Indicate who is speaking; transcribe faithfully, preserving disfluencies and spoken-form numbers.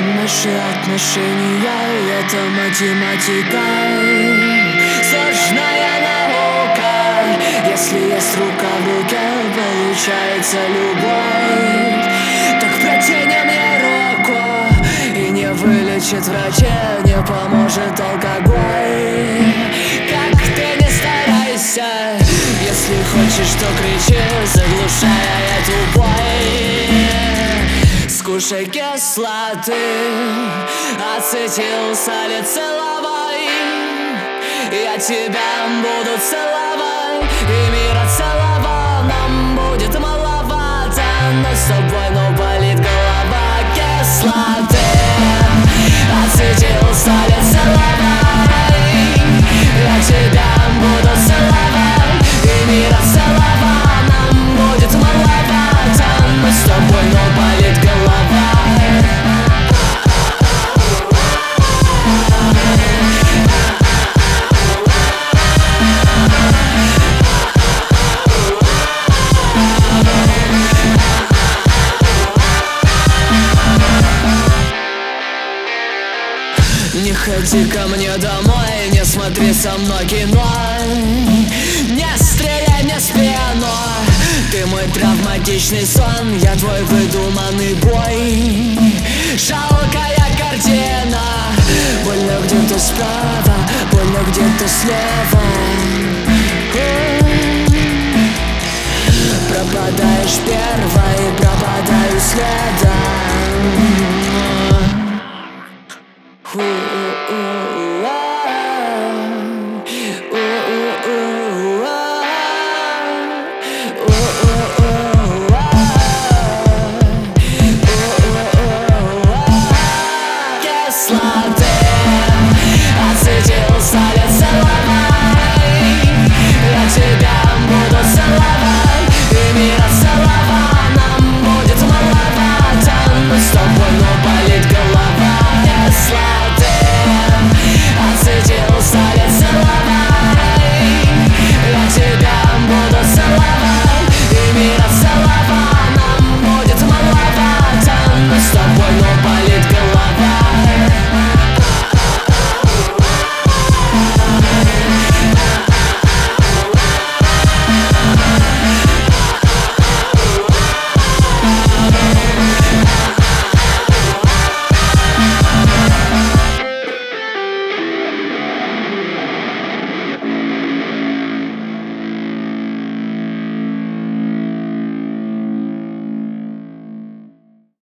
Speaker 1: Наши отношения — это математика, сложная наука. Если есть рука в руке, получается любовь. Так протяни мне руку, и не вылечит врачи, не поможет алкоголь. Как ты не старайся, если хочешь, то кричи, заглушая эту боль. Скушай кислоты, ацетилсалициловой. Я тебя буду целовать, и мира целого нам будет маловато. Но с тобой, ну, болит голова. Кислоты, ацетилсалициловой. Я тебя буду целовать, и мира целого нам будет маловато. Но с тобой, ну, болит голова. Не ходи ко мне домой, не смотри со мной кино, не стреляй мне в спину. Ты мой травматичный сон, я твой выдуманный бой. Жалкая картина, больно где-то справа, больно где-то слева. Пропадаешь первой, пропадаю следом.